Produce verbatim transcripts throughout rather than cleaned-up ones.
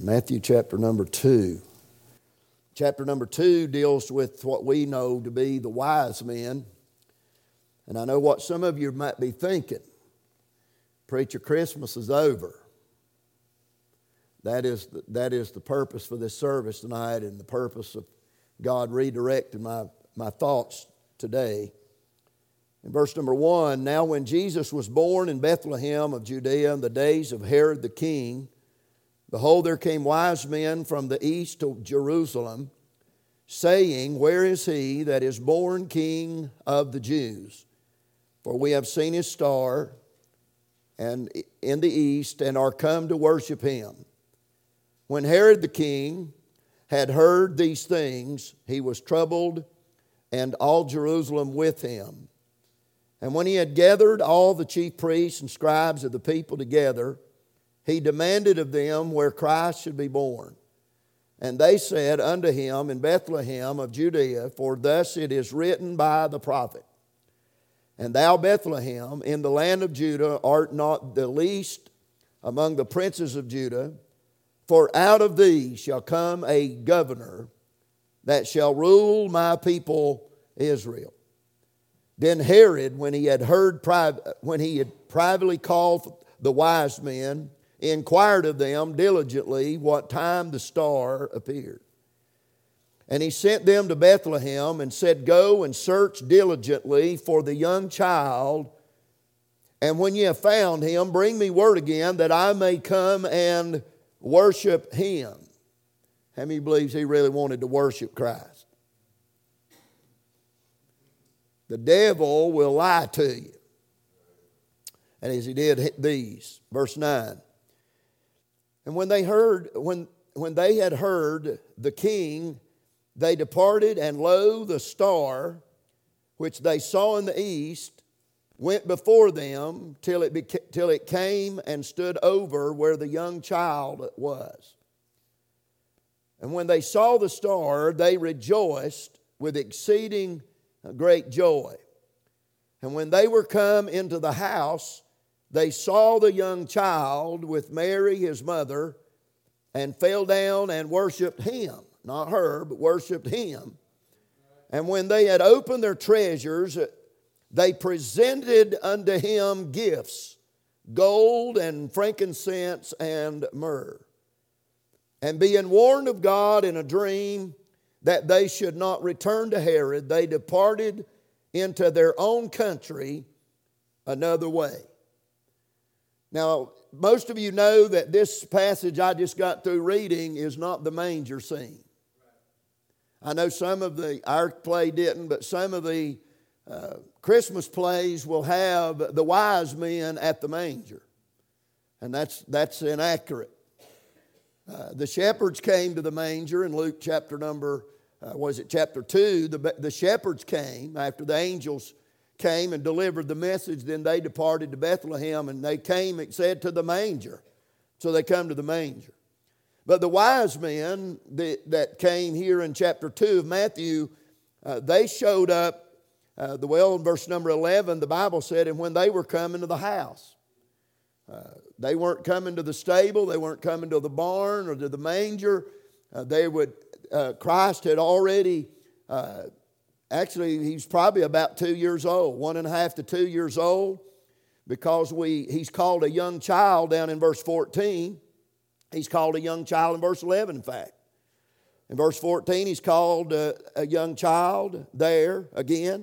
Matthew chapter number two. Chapter number two deals with what we know to be the wise men. And I know what some of you might be thinking. Preacher, Christmas is over. That is the, that is the purpose for this service tonight and the purpose of God redirecting my, my thoughts today. In verse number one, now when Jesus was born in Bethlehem of Judea in the days of Herod the king, behold, there came wise men from the east to Jerusalem, saying, where is he that is born King of the Jews? For we have seen his star and in the east, and are come to worship him. When Herod the king had heard these things, he was troubled, and all Jerusalem with him. And when he had gathered all the chief priests and scribes of the people together, he demanded of them where Christ should be born. And they said unto him, in Bethlehem of Judea, for thus it is written by the prophet, and thou, Bethlehem, in the land of Judah, art not the least among the princes of Judah, for out of thee shall come a governor that shall rule my people Israel. Then Herod, when he had heard, when he had privately called the wise men, inquired of them diligently what time the star appeared. And he sent them to Bethlehem and said, go and search diligently for the young child, and when ye have found him, bring me word again that I may come and worship him. How many believes he really wanted to worship Christ? The devil will lie to you. And as he did these, verse nine. And when they heard, when, when they had heard the king, they departed, and lo, the star, which they saw in the east, went before them till it, beca- till it came and stood over where the young child was. And when they saw the star, they rejoiced with exceeding great joy. And when they were come into the house, they saw the young child with Mary his mother, and fell down and worshipped him. Not her, but worshipped him. And when they had opened their treasures, they presented unto him gifts, gold and frankincense and myrrh. And being warned of God in a dream that they should not return to Herod, they departed into their own country another way. Now, most of you know that this passage I just got through reading is not the manger scene. I know some of the, our play didn't, but some of the uh, Christmas plays will have the wise men at the manger. And that's, that's inaccurate. Uh, the shepherds came to the manger in Luke chapter number, uh, was it chapter two? The, the shepherds came after the angels came and delivered the message. Then they departed to Bethlehem, and they came and said to the manger. So they come to the manger. But the wise men that, that came here in chapter two of Matthew, uh, they showed up, uh, the well in verse number eleven, the Bible said, and when they were coming to the house. Uh, they weren't coming to the stable, they weren't coming to the barn or to the manger. Uh, they would, uh, Christ had already, uh, actually he's probably about two years old, one and a half to two years old, because we he's called a young child down in verse fourteen. He's called a young child in verse eleven, in fact. In verse fourteen, he's called a, a young child there again.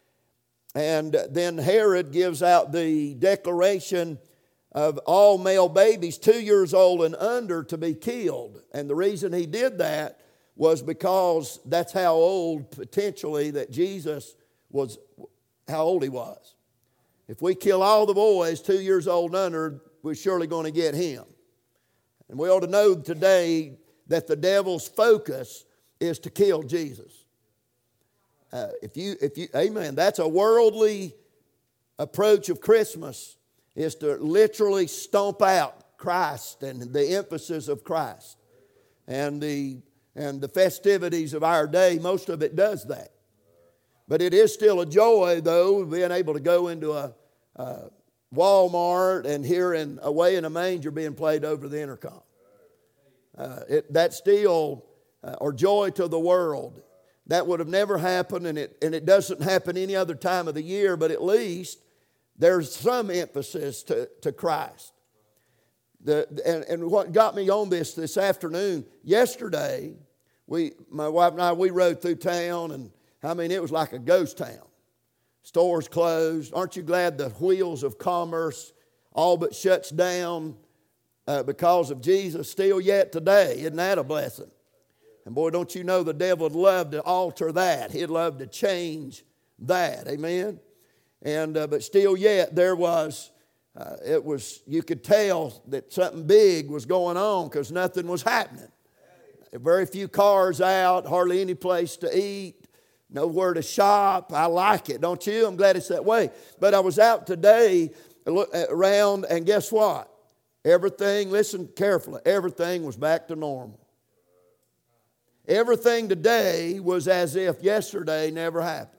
And then Herod gives out the declaration of all male babies two years old and under to be killed. And the reason he did that was because that's how old potentially that Jesus was, how old he was. If we kill all the boys two years old and under, we're surely going to get him. And we ought to know today that the devil's focus is to kill Jesus. Uh, if you, if you, amen, that's a worldly approach of Christmas, is to literally stomp out Christ and the emphasis of Christ. And the, and the festivities of our day, most of it does that. But it is still a joy, though, being able to go into a, a Walmart and hearing Away in a Manger being played over the intercom. Uh, it, that still, uh, or joy to the world. That would have never happened, and it, and it doesn't happen any other time of the year, but at least there's some emphasis to, to Christ. The, and, and what got me on this this afternoon, yesterday, we, my wife and I, we rode through town, and I mean, it was like a ghost town. Stores closed. Aren't you glad the wheels of commerce all but shuts down uh, because of Jesus still yet today? Isn't that a blessing? And boy, don't you know the devil would love to alter that. He'd love to change that. Amen? And uh, but still yet there was, uh, it was, you could tell that something big was going on because nothing was happening. Very few cars out, hardly any place to eat, nowhere to shop. I like it, don't you? I'm glad it's that way. But I was out today around, and guess what? Everything, listen carefully, everything was back to normal. Everything today was as if yesterday never happened.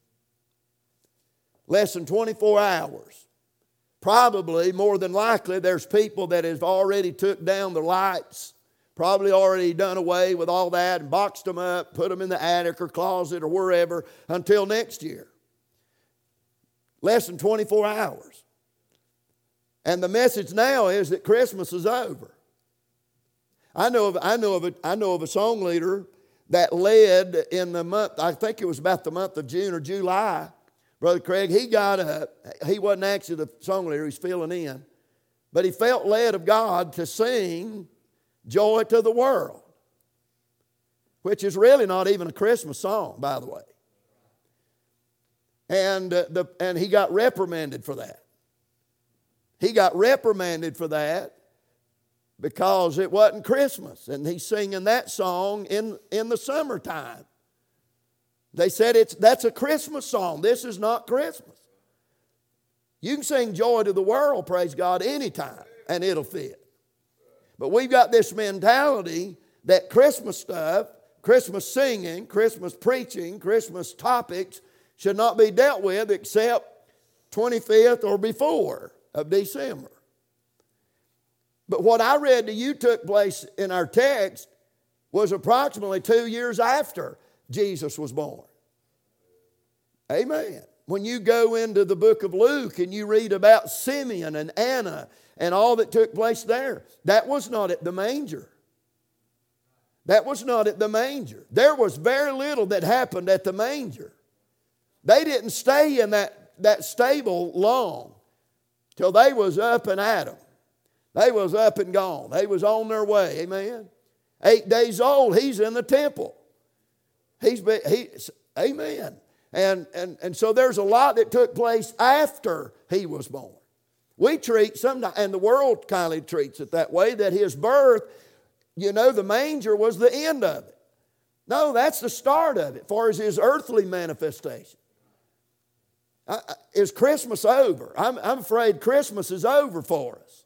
Less than twenty-four hours. Probably, more than likely, there's people that have already took down the lights, probably already done away with all that and boxed them up, put them in the attic or closet or wherever until next year. Less than twenty-four hours. And the message now is that Christmas is over. I know of, I know of, a, I know of a song leader that led in the month, I think it was about the month of June or July. Brother Craig, he got a, he wasn't actually the song leader, he's filling in. But he felt led of God to sing Joy to the World, which is really not even a Christmas song, by the way. And, uh, the, and he got reprimanded for that. He got reprimanded for that because it wasn't Christmas. And he's singing that song in, in the summertime. They said it's that's a Christmas song. This is not Christmas. You can sing Joy to the World, praise God, anytime, and it'll fit. But we've got this mentality that Christmas stuff, Christmas singing, Christmas preaching, Christmas topics should not be dealt with except twenty-fifth or before of December. But what I read to you took place in our text was approximately two years after Jesus was born. Amen. When you go into the book of Luke and you read about Simeon and Anna and all that took place there, that was not at the manger. That was not at the manger. There was very little that happened at the manger. They didn't stay in that, that stable long till they was up and at 'em. They was up and gone. They was on their way. Amen. Eight days old, he's in the temple. He's been, he, amen. And, and, and so there's a lot that took place after he was born. We treat sometimes, and the world kind of treats it that way, that his birth, you know, the manger was the end of it. No, that's the start of it, as far as his earthly manifestation. I, I, is Christmas over? I'm, I'm afraid Christmas is over for us.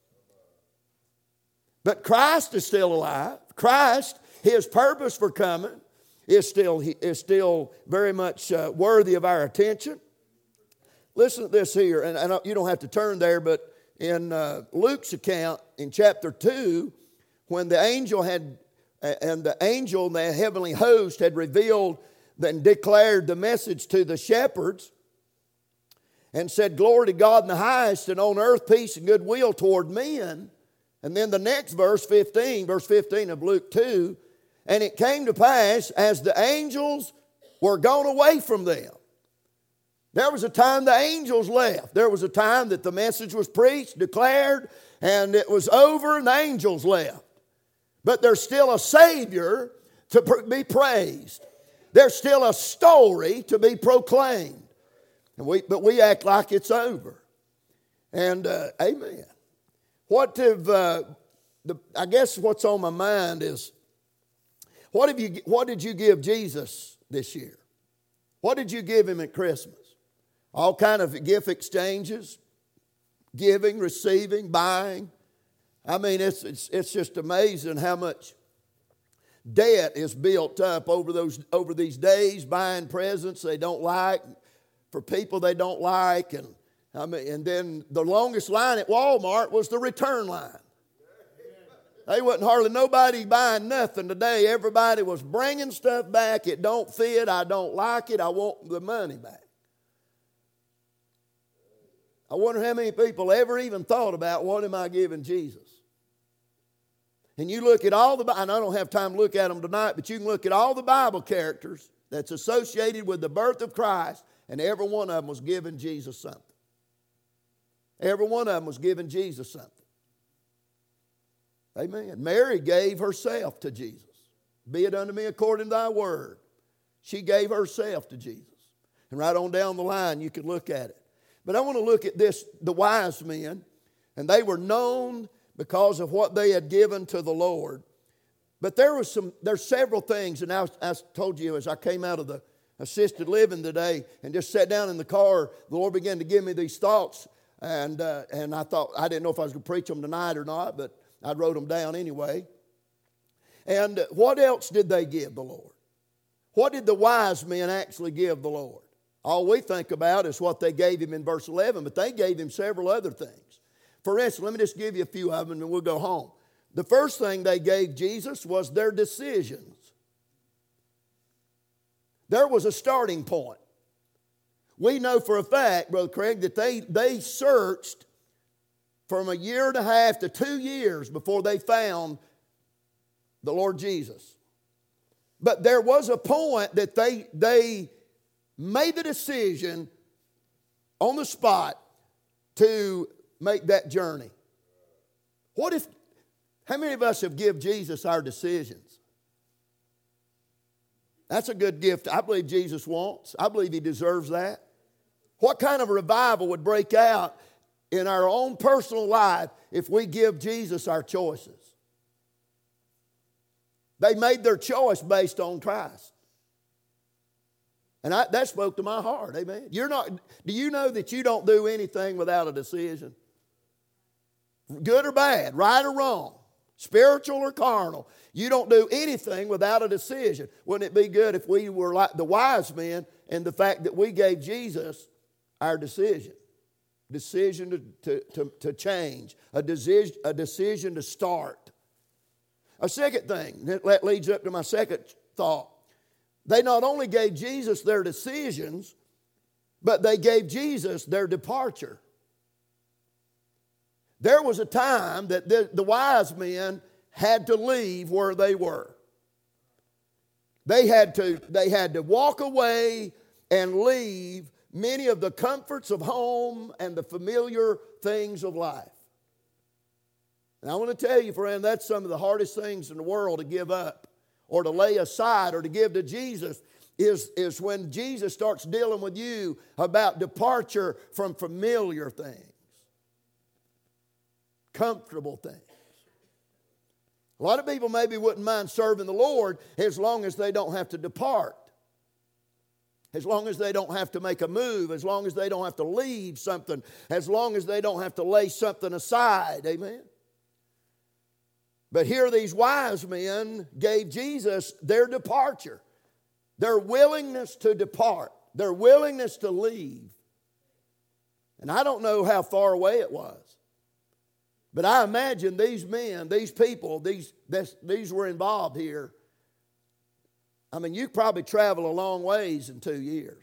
But Christ is still alive. Christ, his purpose for coming, is still, is still very much uh, worthy of our attention. Listen to this here, and, and you don't have to turn there, but in uh, Luke's account in chapter two, when the angel had, and the angel, the heavenly host, had revealed and declared the message to the shepherds and said, "Glory to God in the highest, and on earth peace and goodwill toward men." And then the next verse, fifteen, verse fifteen of Luke two, "And it came to pass, as the angels were gone away from them." There was a time the angels left. There was a time that the message was preached, declared, and it was over, and the angels left. But there's still a Savior to be praised. There's still a story to be proclaimed. And we, but we act like it's over. And uh, amen. What have, uh, the, I guess what's on my mind is, what have you? What did you give Jesus this year? What did you give him at Christmas? All kind of gift exchanges, giving, receiving, buying. I mean, it's it's it's just amazing how much debt is built up over those over these days, buying presents they don't like for people they don't like, and I mean, and then the longest line at Walmart was the return line. They wasn't hardly nobody buying nothing today. Everybody was bringing stuff back. It don't fit. I don't like it. I want the money back. I wonder how many people ever even thought about what am I giving Jesus? And you look at all the, and I don't have time to look at them tonight, but you can look at all the Bible characters that's associated with the birth of Christ, and every one of them was giving Jesus something. Every one of them was giving Jesus something. Amen. Mary gave herself to Jesus. Be it unto me according to thy word. She gave herself to Jesus. And right on down the line, you could look at it. But I want to look at this, the wise men, and they were known because of what they had given to the Lord. But there was some, there's several things, and I, I told you as I came out of the assisted living today and just sat down in the car, the Lord began to give me these thoughts, and uh, and I thought, I didn't know if I was going to preach them tonight or not, but I wrote them down anyway. And what else did they give the Lord? What did the wise men actually give the Lord? All we think about is what they gave him in verse eleven, but they gave him several other things. For instance, let me just give you a few of them and we'll go home. The first thing they gave Jesus was their decisions. There was a starting point. We know for a fact, Brother Craig, that they, they searched from a year and a half to two years before they found the Lord Jesus. But there was a point that they, they made the decision on the spot to make that journey. What if, how many of us have given Jesus our decisions? That's a good gift I believe Jesus wants. I believe he deserves that. What kind of revival would break out in our own personal life if we give Jesus our choices? They made their choice based on Christ. And I, that spoke to my heart, amen. You're not, do you know that you don't do anything without a decision? Good or bad, right or wrong, spiritual or carnal. You don't do anything without a decision. Wouldn't it be good if we were like the wise men in the fact that we gave Jesus our decision? Decision to, to, to, to change, a decision, a decision to start. A second thing, that leads up to my second thought. They not only gave Jesus their decisions, but they gave Jesus their departure. There was a time that the, the wise men had to leave where they were. They had to, they had to walk away and leave many of the comforts of home and the familiar things of life. And I want to tell you, friend, that's some of the hardest things in the world to give up or to lay aside or to give to Jesus is, is when Jesus starts dealing with you about departure from familiar things, comfortable things. A lot of people maybe wouldn't mind serving the Lord as long as they don't have to depart. As long as they don't have to make a move, as long as they don't have to leave something, as long as they don't have to lay something aside. Amen. But here these wise men gave Jesus their departure, their willingness to depart, their willingness to leave. And I don't know how far away it was. But I imagine these men, these people, these, this, these were involved here. I mean, you probably travel a long ways in two years.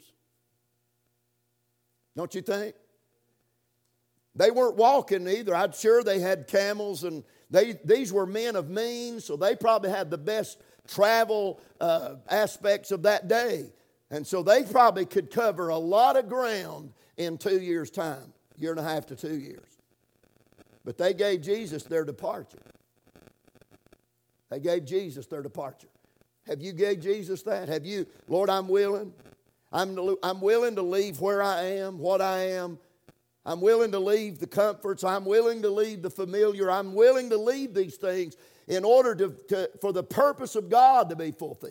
Don't you think? They weren't walking either. I'm sure they had camels, and they these were men of means, so they probably had the best travel uh, aspects of that day. And so they probably could cover a lot of ground in two years' time, year and a half to two years. But they gave Jesus their departure. They gave Jesus their departure. Have you gave Jesus that? Have you, Lord, I'm willing. I'm, I'm willing to leave where I am, what I am. I'm willing to leave the comforts. I'm willing to leave the familiar. I'm willing to leave these things in order to, to for the purpose of God to be fulfilled.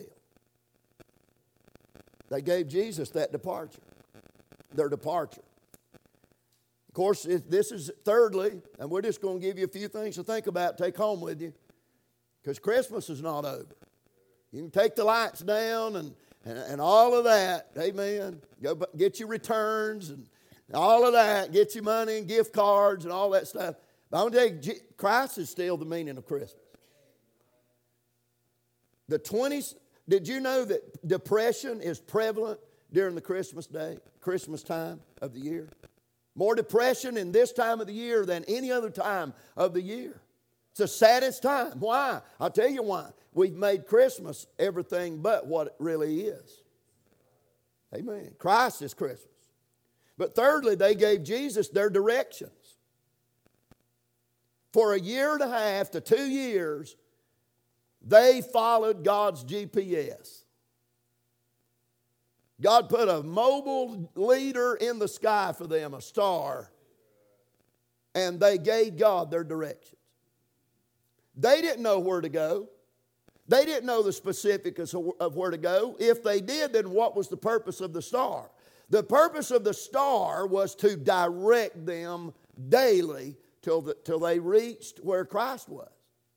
They gave Jesus that departure, their departure. Of course, this is thirdly, and we're just going to give you a few things to think about, take home with you, because Christmas is not over. You can take the lights down and, and, and all of that, amen. Go get your returns and all of that, get your money and gift cards and all that stuff. But I'm going to tell you, Christ is still the meaning of Christmas. The twenties, did you know that depression is prevalent during the Christmas day, Christmas time of the year? More depression in this time of the year than any other time of the year. It's the saddest time. Why? I'll tell you why. We've made Christmas everything but what it really is. Amen. Christ is Christmas. But thirdly, they gave Jesus their directions. For a year and a half to two years, they followed God's G P S. God put a mobile leader in the sky for them, a star, and they gave God their directions. They didn't know where to go. They didn't know the specifics of where to go. If they did, then what was the purpose of the star? The purpose of the star was to direct them daily till, the, till they reached where Christ was.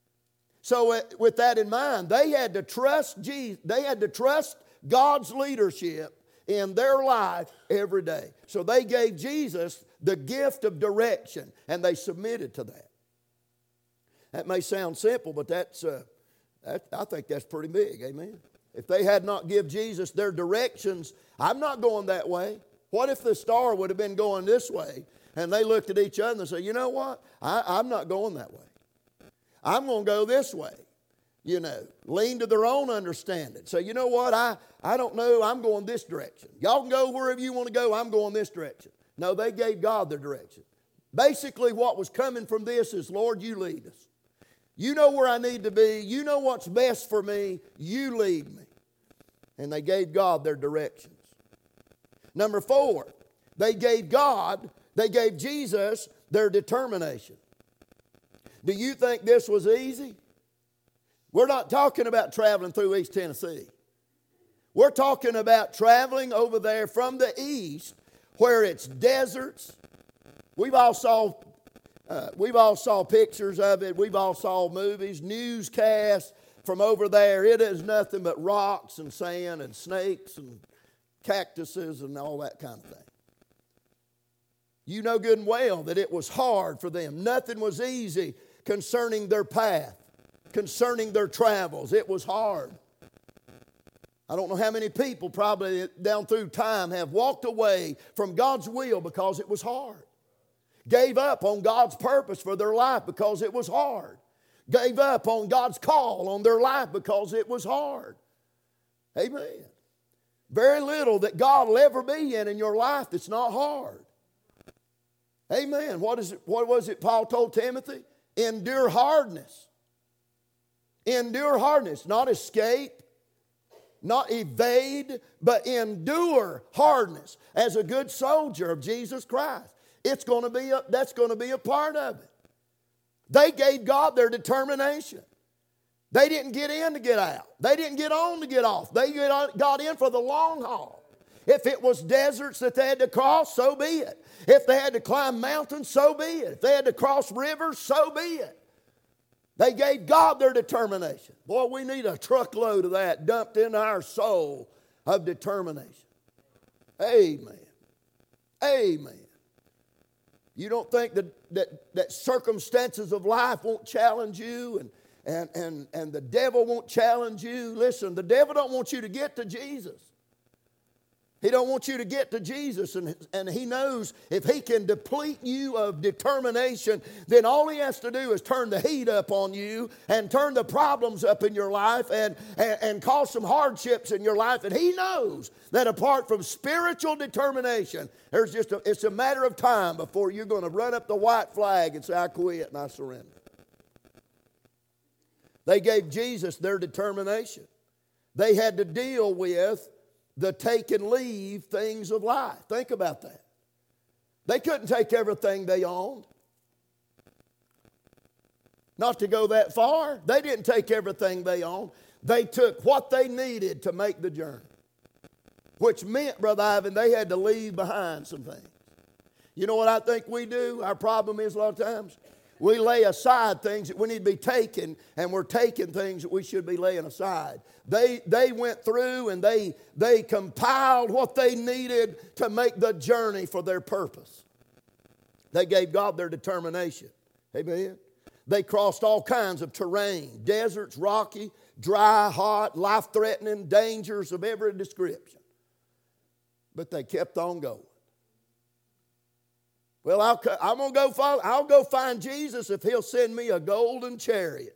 So with that in mind, they had to trust Jesus. They had to trust God's leadership in their life every day. So they gave Jesus the gift of direction, and they submitted to that. That may sound simple, but that's uh, that, I think that's pretty big, amen? If they had not give Jesus their directions, I'm not going that way. What if the star would have been going this way, and they looked at each other and said, you know what, I, I'm not going that way. I'm going to go this way. You know, lean to their own understanding. So you know what, I, I don't know, I'm going this direction. Y'all can go wherever you want to go, I'm going this direction. No, they gave God their direction. Basically what was coming from this is, Lord, you lead us. You know where I need to be. You know what's best for me. You lead me. And they gave God their directions. Number four, they gave God, they gave Jesus their determination. Do you think this was easy? We're not talking about traveling through East Tennessee. We're talking about traveling over there from the east where it's deserts. We've all saw, uh, we've all saw pictures of it. We've all saw movies, newscasts from over there. It is nothing but rocks and sand and snakes and cactuses and all that kind of thing. You know good and well that it was hard for them. Nothing was easy concerning their path, concerning their travels. It was hard. I don't know how many people probably down through time have walked away from God's will because it was hard. Gave up on God's purpose for their life because it was hard. Gave up on God's call on their life because it was hard. Amen. Very little that God will ever be in in your life that's not hard. Amen. What is it? What was it Paul told Timothy? Endure hardness. Endure hardness, not escape, not evade, but endure hardness as a good soldier of Jesus Christ. It's going to be a, that's going to be a part of it. They gave God their determination. They didn't get in to get out. They didn't get on to get off. They got in for the long haul. If it was deserts that they had to cross, so be it. If they had to climb mountains, so be it. If they had to cross rivers, so be it. They gave God their determination. Boy, we need a truckload of that dumped into our soul of determination. Amen. Amen. You don't think that, that, that circumstances of life won't challenge you and, and, and, and the devil won't challenge you? Listen, the devil don't want you to get to Jesus. He don't want you to get to Jesus, and, and he knows if he can deplete you of determination, then all he has to do is turn the heat up on you and turn the problems up in your life and, and, and cause some hardships in your life. And he knows that apart from spiritual determination, there's just a, it's a matter of time before you're going to run up the white flag and say, I quit and I surrender. They gave Jesus their determination. They had to deal with the take and leave things of life. Think about that. They couldn't take everything they owned. Not to go that far. They didn't take everything they owned. They took what they needed to make the journey. Which meant, Brother Ivan, they had to leave behind some things. You know what I think we do? Our problem is a lot of times we lay aside things that we need to be taken, and we're taking things that we should be laying aside. They, they went through and they, they compiled what they needed to make the journey for their purpose. They gave God their determination. Amen. They crossed all kinds of terrain, deserts, rocky, dry, hot, life-threatening, dangers of every description. But they kept on going. Well, I'll, I'm gonna go follow, I'll go find Jesus if he'll send me a golden chariot.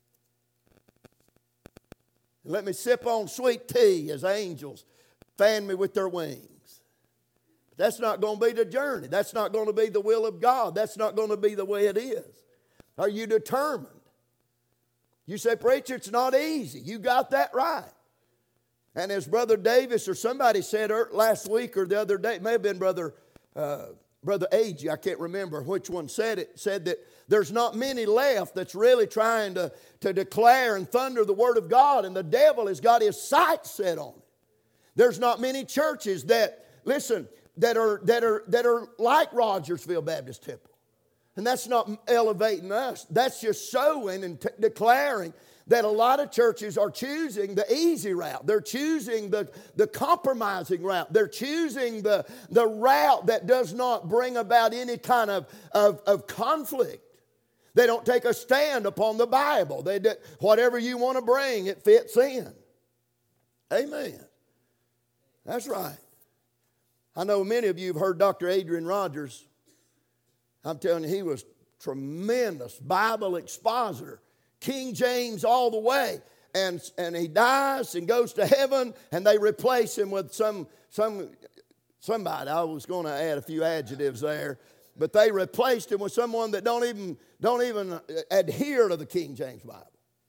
And let me sip on sweet tea as angels fan me with their wings. But that's not going to be the journey. That's not going to be the will of God. That's not going to be the way it is. Are you determined? You say, preacher, it's not easy. You got that right. And as Brother Davis or somebody said last week or the other day, it may have been Brother uh, Brother Agee, I can't remember which one said it, said that there's not many left that's really trying to, to declare and thunder the Word of God, and the devil has got his sights set on it. There's not many churches that, listen, that are, that are, that are like Rogersville Baptist Temple. And that's not elevating us. That's just showing and t- declaring that a lot of churches are choosing the easy route. They're choosing the, the compromising route. They're choosing the, the route that does not bring about any kind of, of, of conflict. They don't take a stand upon the Bible. They do, whatever you want to bring, it fits in. Amen. That's right. I know many of you have heard Doctor Adrian Rogers. I'm telling you, he was tremendous Bible expositor. King James all the way. And, and he dies and goes to heaven, and they replace him with some, some somebody. I was going to add a few adjectives there. But they replaced him with someone that don't even, don't even adhere to the King James Bible.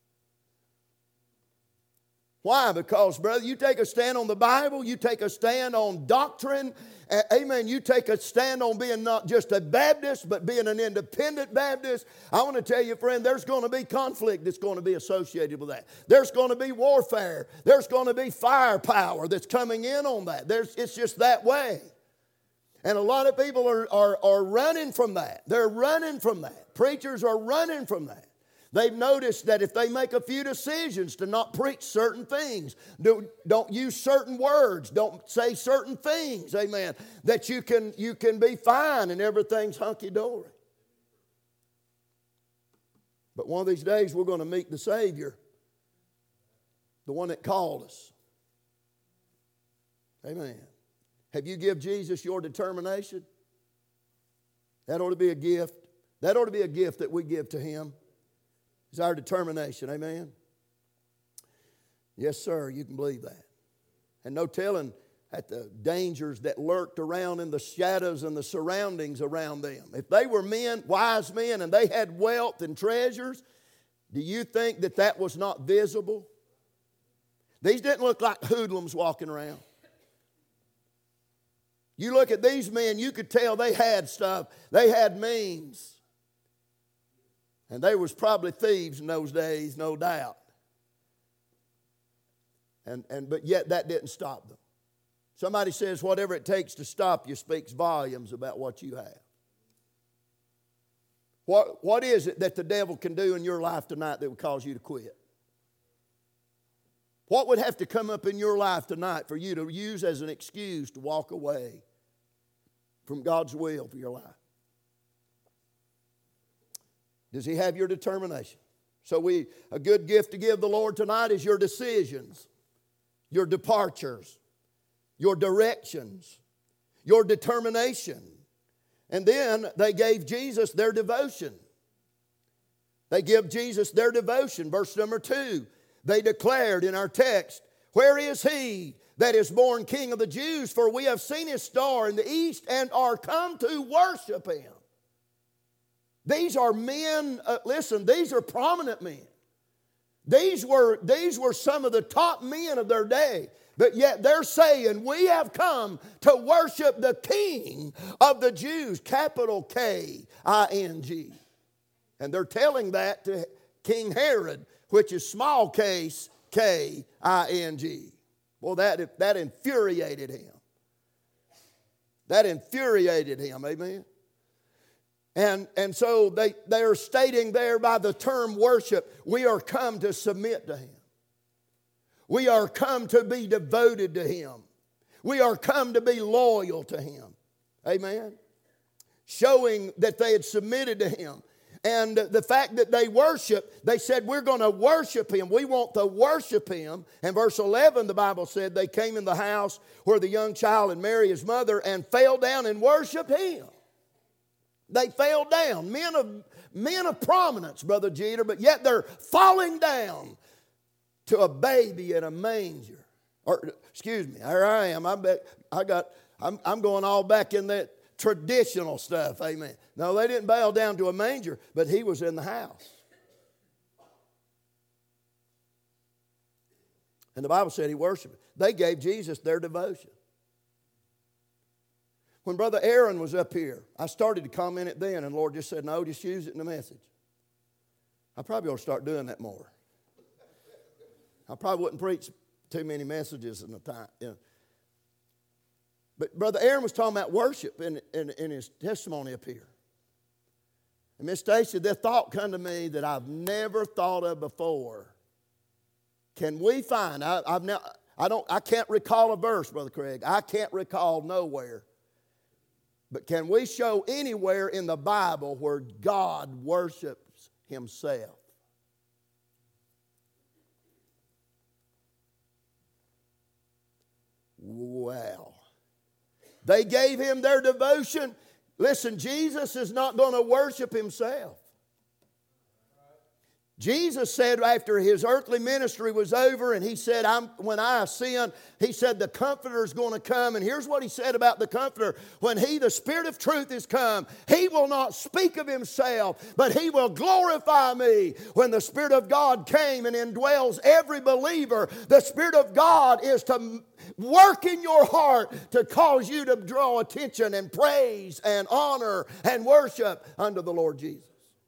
Why? Because, brother, you take a stand on the Bible, you take a stand on doctrine, amen, you take a stand on being not just a Baptist, but being an independent Baptist. I want to tell you, friend, there's going to be conflict that's going to be associated with that. There's going to be warfare. There's going to be firepower that's coming in on that. There's, it's just that way. And a lot of people are, are, are running from that. They're running from that. Preachers are running from that. They've noticed that if they make a few decisions to not preach certain things, do, don't use certain words, don't say certain things, amen, that you can, you can be fine and everything's hunky-dory. But one of these days we're going to meet the Savior, the one that called us. Amen. Have you given Jesus your determination? That ought to be a gift. That ought to be a gift that we give to Him. It's our determination. Amen? Yes, sir. You can believe that. And no telling at the dangers that lurked around in the shadows and the surroundings around them. If they were men, wise men, and they had wealth and treasures, do you think that that was not visible? These didn't look like hoodlums walking around. You look at these men, you could tell they had stuff. They had means. And they was probably thieves in those days, no doubt. And, and, but yet that didn't stop them. Somebody says whatever it takes to stop you speaks volumes about what you have. What, what is it that the devil can do in your life tonight that would cause you to quit? What would have to come up in your life tonight for you to use as an excuse to walk away from God's will for your life? Does He have your determination? So we, a good gift to give the Lord tonight is your decisions, your departures, your directions, your determination. And then they gave Jesus their devotion. They give Jesus their devotion. Verse number two, they declared in our text, "Where is He that is born King of the Jews? For we have seen His star in the east and are come to worship Him." These are men, uh, listen, these are prominent men. These were, these were some of the top men of their day. But yet they're saying, we have come to worship the King of the Jews, capital K I N G. And they're telling that to King Herod, which is small case K I N G. Well, that, that infuriated him. That infuriated him, amen. And, and so they, they are stating there by the term worship, we are come to submit to Him. We are come to be devoted to Him. We are come to be loyal to Him. Amen. Showing that they had submitted to Him. And the fact that they worship, they said, we're going to worship him. We want to worship him. And verse eleven, the Bible said, they came in the house where the young child and Mary, his mother, and fell down and worshiped him. They fell down. Men of, men of prominence, Brother Jeter, but yet they're falling down to a baby in a manger. Or, excuse me, here I am. I bet I got, I'm, I'm going all back in that traditional stuff, amen. No, they didn't bow down to a manger, but he was in the house. And the Bible said he worshiped. They gave Jesus their devotion. When Brother Aaron was up here, I started to comment it then, and the Lord just said, no, just use it in the message. I probably ought to start doing that more. I probably wouldn't preach too many messages in the time, you know. But Brother Aaron was talking about worship in, in, in his testimony up here. And Miss Stacy, the thought come to me that I've never thought of before. Can we find, I, I've now, I, don't, I can't recall a verse, Brother Craig. I can't recall nowhere. But can we show anywhere in the Bible where God worships himself? Wow. They gave him their devotion. Listen, Jesus is not going to worship himself. Jesus said after his earthly ministry was over, and he said, I'm, when I ascend, he said the Comforter is going to come. And here's what he said about the Comforter. When he, the Spirit of truth, is come, he will not speak of himself, but he will glorify me. When the Spirit of God came and indwells every believer, the Spirit of God is to work in your heart to cause you to draw attention and praise and honor and worship unto the Lord Jesus.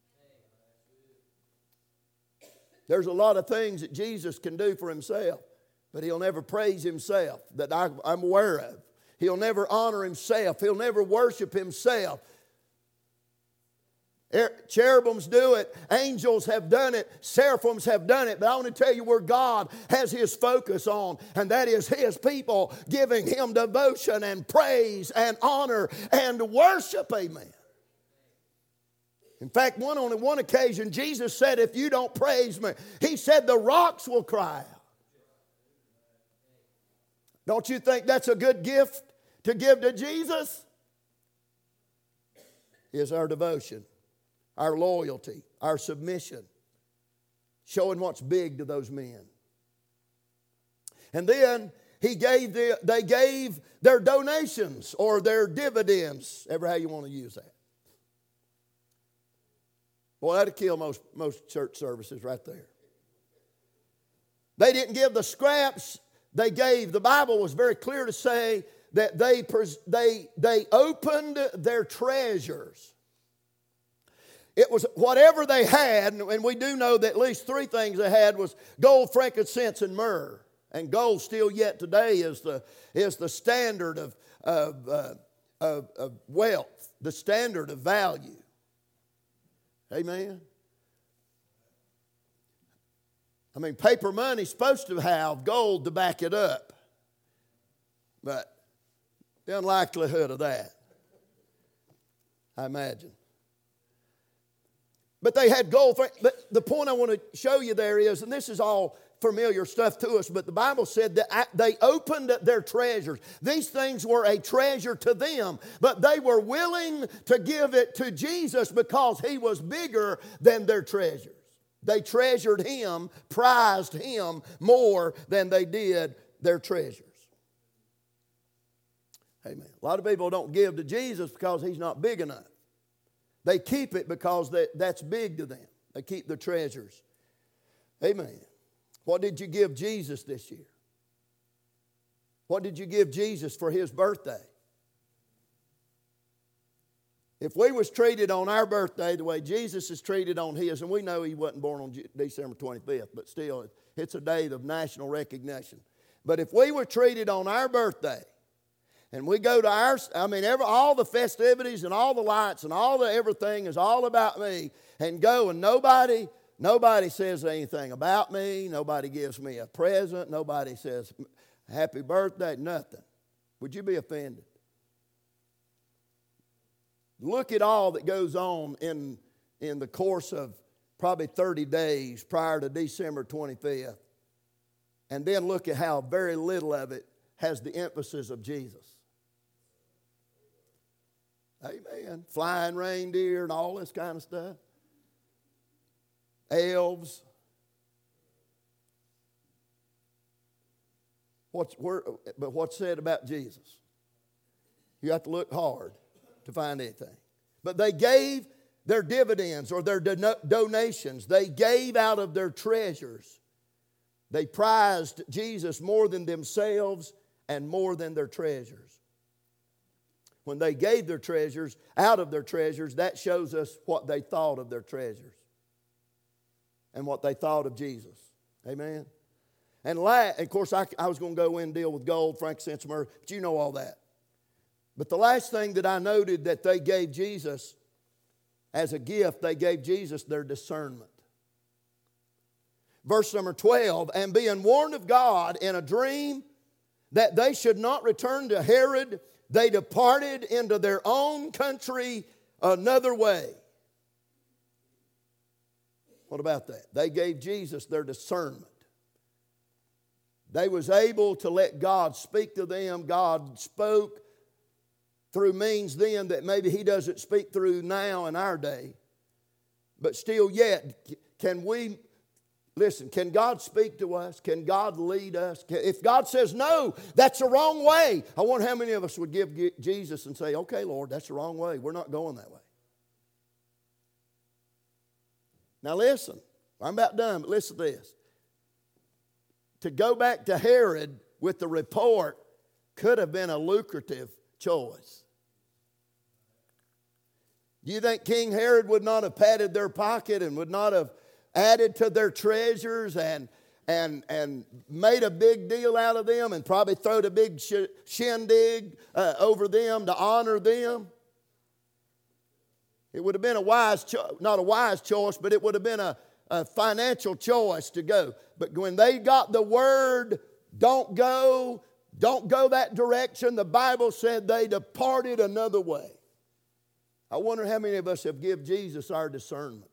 There's a lot of things that Jesus can do for himself, but he'll never praise himself that I, I'm aware of. He'll never honor himself. He'll never worship himself. Cherubims do it. Angels have done it. Seraphims have done it. But I want to tell you where God has his focus on, and that is his people giving him devotion and praise and honor and worship. Amen. In fact, one on one occasion, Jesus said, if you don't praise me, he said the rocks will cry out. Don't you think that's a good gift to give to Jesus? Is our devotion, our loyalty, our submission, showing what's big to those men. And then he gave the, they gave their donations or their dividends, ever how you want to use that. Boy, that'd kill most, most church services right there. They didn't give the scraps. They gave, the Bible was very clear to say that they, they, they opened their treasures. It was whatever they had, and we do know that at least three things they had was gold, frankincense, and myrrh. And gold still yet today is the, is the standard of, of, uh, of, of wealth, the standard of value. Amen. I mean, paper money's supposed to have gold to back it up. But the unlikelihood of that, I imagine. But they had gold. But the point I want to show you there is, and this is all familiar stuff to us, but the Bible said that they opened their treasures. These things were a treasure to them, but they were willing to give it to Jesus because he was bigger than their treasures. They treasured him, prized him more than they did their treasures. Amen. A lot of people don't give to Jesus because he's not big enough. They keep it because that, that's big to them. They keep the treasures. Amen. What did you give Jesus this year? What did you give Jesus for his birthday? If we was treated on our birthday the way Jesus is treated on his, and we know he wasn't born on December twenty-fifth, but still, it's a day of national recognition. But if we were treated on our birthday, and we go to our, I mean, every, all the festivities and all the lights and all the everything is all about me, and go and nobody... Nobody says anything about me. Nobody gives me a present. Nobody says happy birthday, nothing. Would you be offended? Look at all that goes on in, in the course of probably thirty days prior to December twenty-fifth. And then look at how very little of it has the emphasis of Jesus. Amen. Flying reindeer and all this kind of stuff. Elves. What's, where, but what's said about Jesus? You have to look hard to find anything. But they gave their dividends or their do- donations. They gave out of their treasures. They prized Jesus more than themselves and more than their treasures. When they gave their treasures out of their treasures, that shows us what they thought of their treasures and what they thought of Jesus. Amen. And la- of course, I, I was going to go in and deal with gold, frankincense, myrrh, but you know all that. But the last thing that I noted that they gave Jesus as a gift, they gave Jesus their discernment. Verse number twelve, and being warned of God in a dream that they should not return to Herod, they departed into their own country another way. What about that? They gave Jesus their discernment. They was able to let God speak to them. God spoke through means then that maybe He doesn't speak through now in our day. But still yet, can we, listen, can God speak to us? Can God lead us? Can, if God says no, that's the wrong way. I wonder how many of us would give Jesus and say, okay, Lord, that's the wrong way. We're not going that way. Now listen, I'm about done, but listen to this. To go back to Herod with the report could have been a lucrative choice. Do you think King Herod would not have patted their pocket and would not have added to their treasures and, and, and made a big deal out of them and probably throwed a big sh- shindig uh, over them to honor them? It would have been a wise, cho- not a wise choice, but it would have been a, a financial choice to go. But when they got the word, don't go, don't go that direction, the Bible said they departed another way. I wonder how many of us have given Jesus our discernment.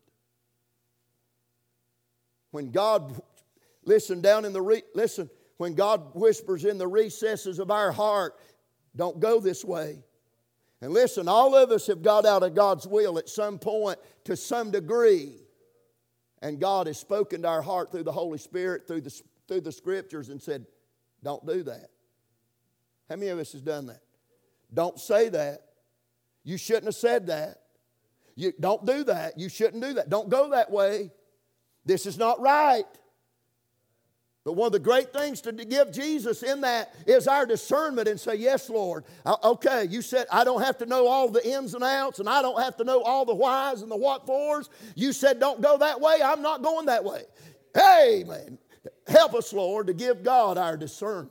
When God, listen, down in the, re, listen, when God whispers in the recesses of our heart, don't go this way. And listen, all of us have got out of God's will at some point to some degree. And God has spoken to our heart through the Holy Spirit, through the, through the Scriptures and said, don't do that. How many of us has done that? Don't say that. You shouldn't have said that. You don't do that. You shouldn't do that. Don't go that way. This is not right. But one of the great things to give Jesus in that is our discernment and say, yes, Lord. Okay, you said I don't have to know all the ins and outs and I don't have to know all the whys and the what fors. You said don't go that way. I'm not going that way. Amen. Help us, Lord, to give God our discernment.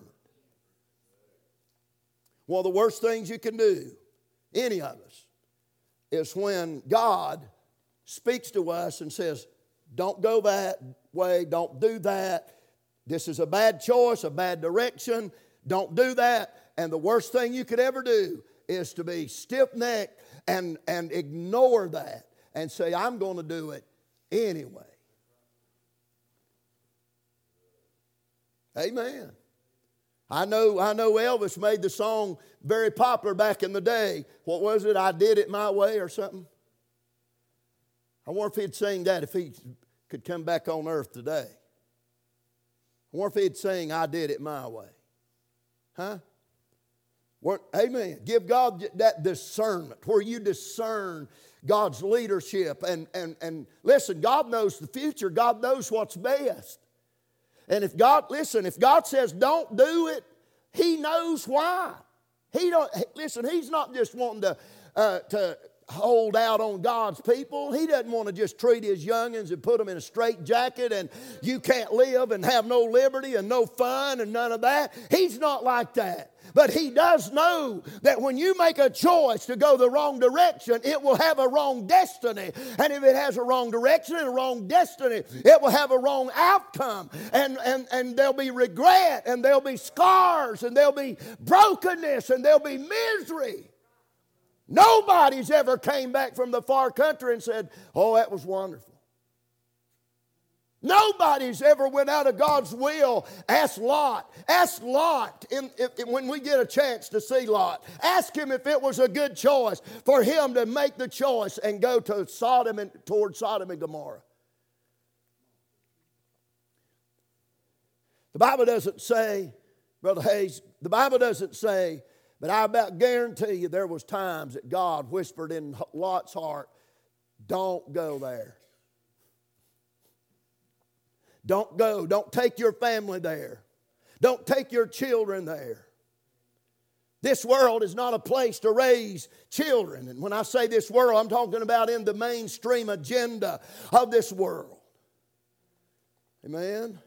One of the worst things you can do, any of us, is when God speaks to us and says, don't go that way, don't do that. This is a bad choice, a bad direction. Don't do that. And the worst thing you could ever do is to be stiff-necked and, and ignore that and say, I'm going to do it anyway. Amen. I know, I know Elvis made the song very popular back in the day. What was it? I Did It My Way or something? I wonder if he'd sing that if he could come back on earth today. I wonder if he'd sing, I Did It My Way. Huh? Where, amen. Give God that discernment where you discern God's leadership. And, and, and listen, God knows the future. God knows what's best. And if God, listen, if God says don't do it, He knows why. He don't, listen, He's not just wanting to, uh, to hold out on God's people. He doesn't want to just treat His youngins and put them in a straitjacket and you can't live and have no liberty and no fun and none of that. He's not like that. But He does know that when you make a choice to go the wrong direction, it will have a wrong destiny. And if it has a wrong direction and a wrong destiny, it will have a wrong outcome. And, and, and there'll be regret and there'll be scars and there'll be brokenness and there'll be misery. Nobody's ever came back from the far country and said, oh, that was wonderful. Nobody's ever went out of God's will. Ask Lot. Ask Lot in, if, when we get a chance to see Lot. Ask him if it was a good choice for him to make the choice and go to Sodom and toward Sodom and Gomorrah. The Bible doesn't say, Brother Hayes, the Bible doesn't say, but I about guarantee you there was times that God whispered in Lot's heart, don't go there. Don't go. Don't take your family there. Don't take your children there. This world is not a place to raise children. And when I say this world, I'm talking about in the mainstream agenda of this world. Amen?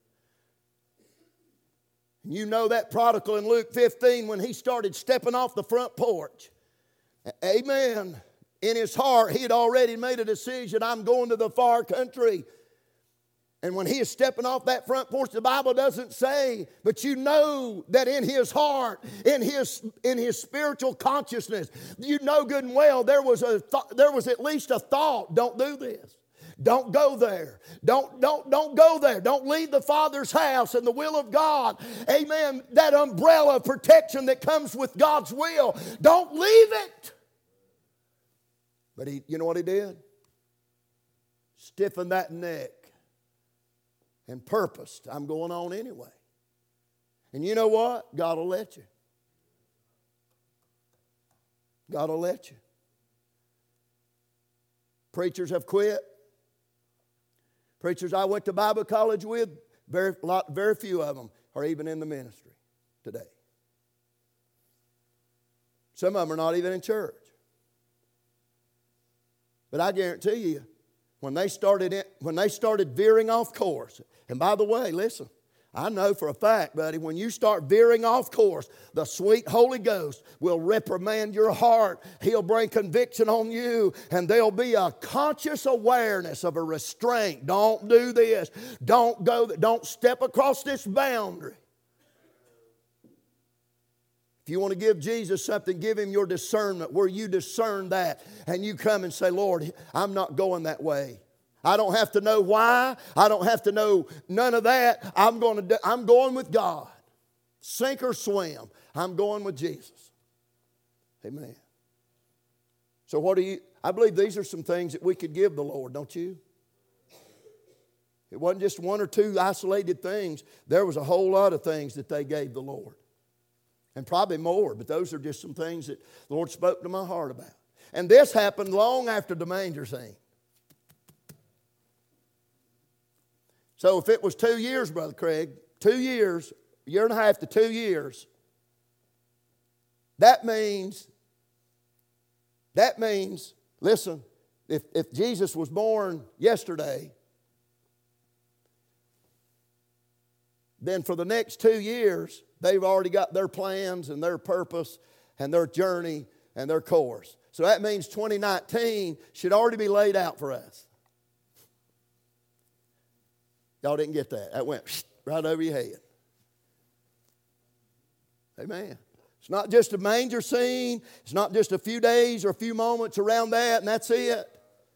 You know that prodigal in Luke fifteen when he started stepping off the front porch. Amen. In his heart, he had already made a decision. I'm going to the far country. And when he is stepping off that front porch, the Bible doesn't say, but you know that in his heart, in his, in his spiritual consciousness, you know good and well there was, a th- there was at least a thought, don't do this. Don't go there. Don't, don't, don't go there. Don't leave the Father's house and the will of God. Amen. That umbrella of protection that comes with God's will. Don't leave it. But he, you know what he did? Stiffened that neck. And purposed, I'm going on anyway. And you know what? God will let you. God will let you. Preachers have quit. Preachers I went to Bible college with, very, lot, very few of them are even in the ministry today. Some of them are not even in church. But I guarantee you, when they started in, when they started veering off course, and by the way, listen, I know for a fact, buddy, when you start veering off course, the sweet Holy Ghost will reprimand your heart. He'll bring conviction on you, and there'll be a conscious awareness of a restraint. Don't do this. Don't go. Don't step across this boundary. If you want to give Jesus something, give him your discernment where you discern that and you come and say, Lord, I'm not going that way. I don't have to know why. I don't have to know none of that. I'm going to do, I'm going with God. Sink or swim. I'm going with Jesus. Amen. So what do you, I believe these are some things that we could give the Lord, don't you? It wasn't just one or two isolated things. There was a whole lot of things that they gave the Lord. And probably more, but those are just some things that the Lord spoke to my heart about. And this happened long after the manger scene. So if it was two years, Brother Craig, two years, a year and a half to two years, that means, that means, listen, if, if Jesus was born yesterday, then for the next two years, they've already got their plans and their purpose and their journey and their course. So that means twenty nineteen should already be laid out for us. Y'all didn't get that. That went right over your head. Amen. It's not just a manger scene. It's not just a few days or a few moments around that and that's it.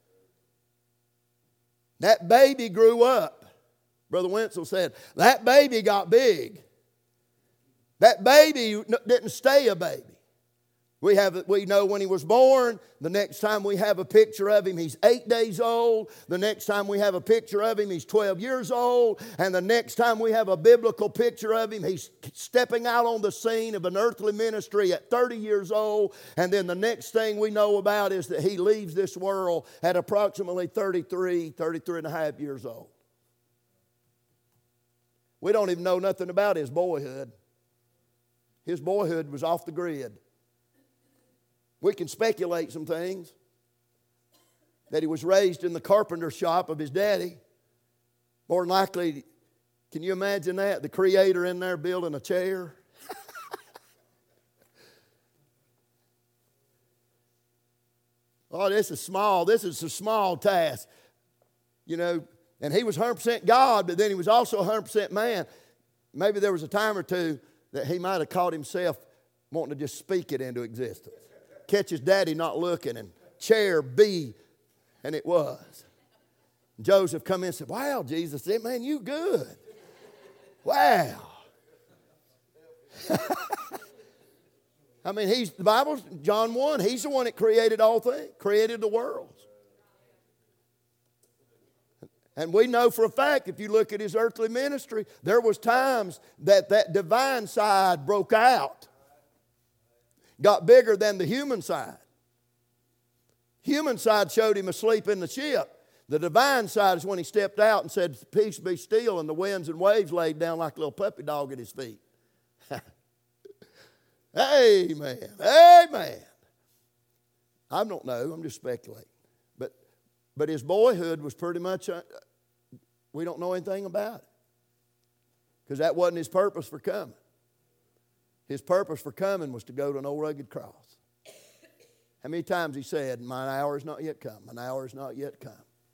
That baby grew up. Brother Wenzel said, that baby got big. That baby didn't stay a baby. We have, we know when he was born. The next time we have a picture of him, he's eight days old. The next time we have a picture of him, he's twelve years old. And the next time we have a biblical picture of him, he's stepping out on the scene of an earthly ministry at thirty years old. And then the next thing we know about is that he leaves this world at approximately thirty-three, thirty-three and a half years old. We don't even know nothing about his boyhood. His boyhood was off the grid. We can speculate some things. That he was raised in the carpenter shop of his daddy. More than likely, can you imagine that? The creator in there building a chair. Oh, this is small. This is a small task. You know, and he was one hundred percent God, but then he was also one hundred percent man. Maybe there was a time or two that he might have caught himself wanting to just speak it into existence. catch his daddy not looking, and chair B, and it was. Joseph come in and said, wow, Jesus, man, you good. Wow. I mean, he's the Bible, John one, he's the one that created all things, created the world. And we know for a fact, if you look at his earthly ministry, there was times that that divine side broke out. Got bigger than the human side. Human side showed him asleep in the ship. The divine side is when he stepped out and said, peace be still, and the winds and waves laid down like a little puppy dog at his feet. Amen. Amen. I don't know. I'm just speculating. But, but his boyhood was pretty much, uh, we don't know anything about it. Because that wasn't his purpose for coming. His purpose for coming was to go to an old rugged cross. How many times he said, my hour is not yet come. My hour is not yet come.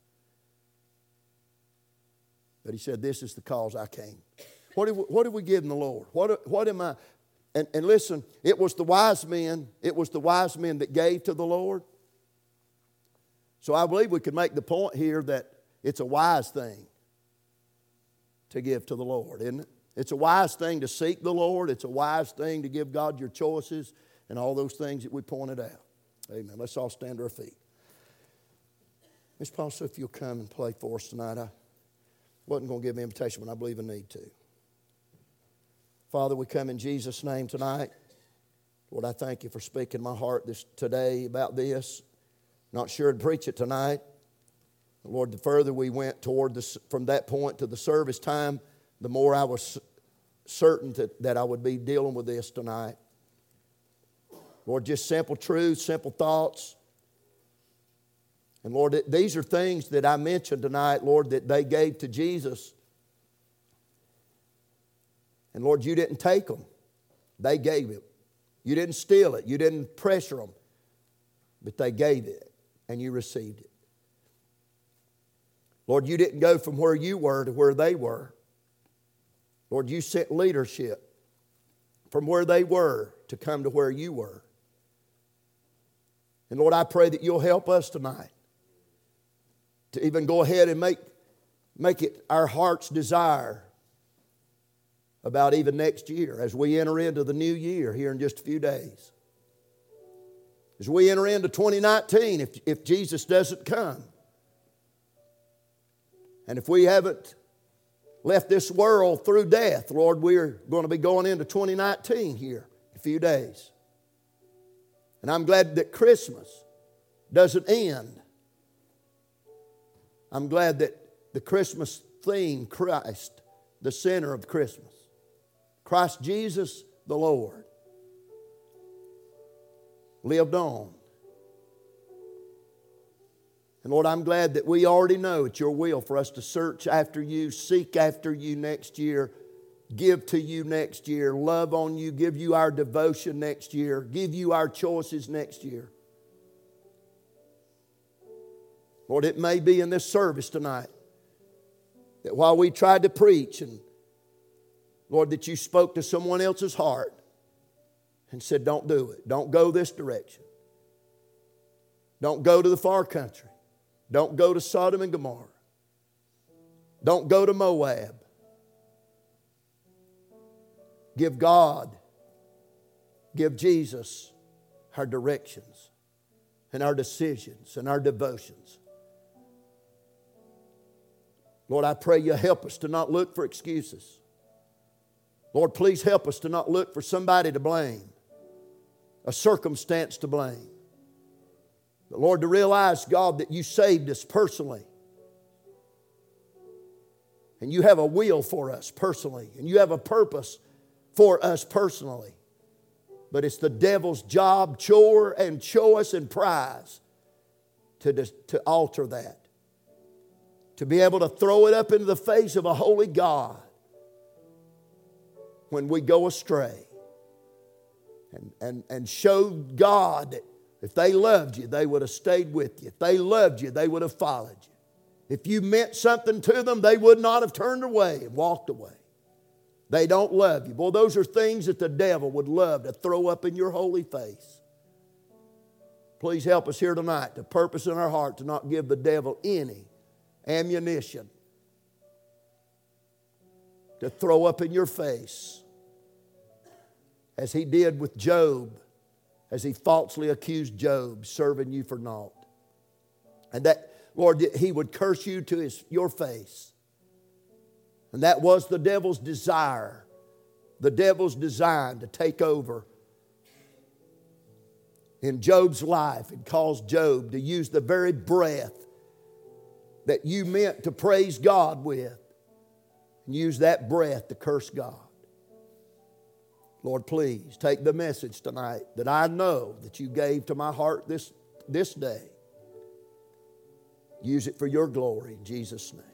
But he said, this is the cause I came. What have we, what have we given the Lord? What, what am I? And, and listen, it was the wise men. It was the wise men that gave to the Lord. So I believe we could make the point here that it's a wise thing to give to the Lord, isn't it? It's a wise thing to seek the Lord. It's a wise thing to give God your choices and all those things that we pointed out. Amen. Let's all stand to our feet. Miss Paulson, if you'll come and play for us tonight. I wasn't going to give an invitation, but I believe I need to. Father, we come in Jesus' name tonight. Lord, I thank you for speaking my heart this today about this. Not sure to preach it tonight. Lord, the further we went toward this, from that point to the service time, the more I was certain to, that I would be dealing with this tonight. Lord, just simple truths, simple thoughts. And Lord, these are things that I mentioned tonight, Lord, that they gave to Jesus. And Lord, you didn't take them. They gave it. You didn't steal it. You didn't pressure them. But they gave it, and you received it. Lord, you didn't go from where you were to where they were. Lord, you sent leadership from where they were to come to where you were. And Lord, I pray that you'll help us tonight to even go ahead and make, make it our heart's desire about even next year as we enter into the new year here in just a few days. As we enter into twenty nineteen, if, if Jesus doesn't come, and if we haven't left this world through death, Lord, we're going to be going into twenty nineteen here in a few days. And I'm glad that Christmas doesn't end. I'm glad that the Christmas theme, Christ, the center of Christmas, Christ Jesus the Lord, lived on. And Lord, I'm glad that we already know it's your will for us to search after you, seek after you next year, give to you next year, love on you, give you our devotion next year, give you our choices next year. Lord, it may be in this service tonight that while we tried to preach, and Lord, that you spoke to someone else's heart and said, don't do it. Don't go this direction. Don't go to the far country. Don't go to Sodom and Gomorrah. Don't go to Moab. Give God, give Jesus our directions and our decisions and our devotions. Lord, I pray you help us to not look for excuses. Lord, please help us to not look for somebody to blame, a circumstance to blame. But Lord, to realize, God, that you saved us personally. And you have a will for us personally. And you have a purpose for us personally. But it's the devil's job, chore, and choice and prize to, to alter that. To be able to throw it up into the face of a holy God when we go astray. And, and, and show God that if they loved you, they would have stayed with you. If they loved you, they would have followed you. If you meant something to them, they would not have turned away and walked away. They don't love you. Boy, those are things that the devil would love to throw up in your holy face. Please help us here tonight to purpose in our heart to not give the devil any ammunition to throw up in your face as he did with Job, as he falsely accused Job, serving you for naught. And that, Lord, he would curse you to his, your face. And that was the devil's desire, the devil's design to take over in Job's life and cause Job to use the very breath that you meant to praise God with and use that breath to curse God. Lord, please take the message tonight that I know that you gave to my heart this, this day. Use it for your glory in Jesus' name.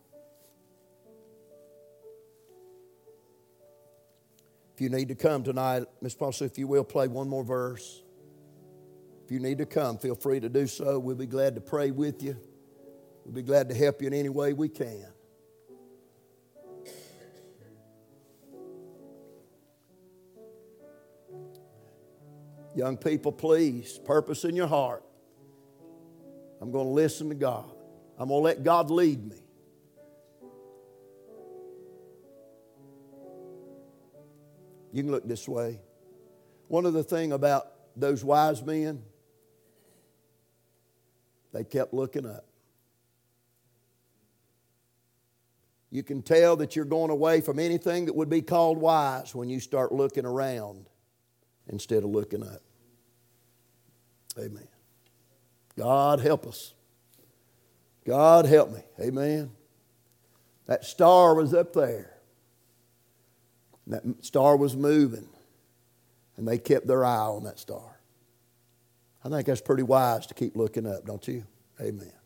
If you need to come tonight, Miss Paulson, if you will, play one more verse. If you need to come, feel free to do so. We'll be glad to pray with you. We'll be glad to help you in any way we can. Young people, please, purpose in your heart. I'm going to listen to God. I'm going to let God lead me. You can look this way. One of the things about those wise men, they kept looking up. You can tell that you're going away from anything that would be called wise when you start looking around instead of looking up. Amen. God help us. God help me. Amen. That star was up there. That star was moving. And they kept their eye on that star. I think that's pretty wise to keep looking up, don't you? Amen.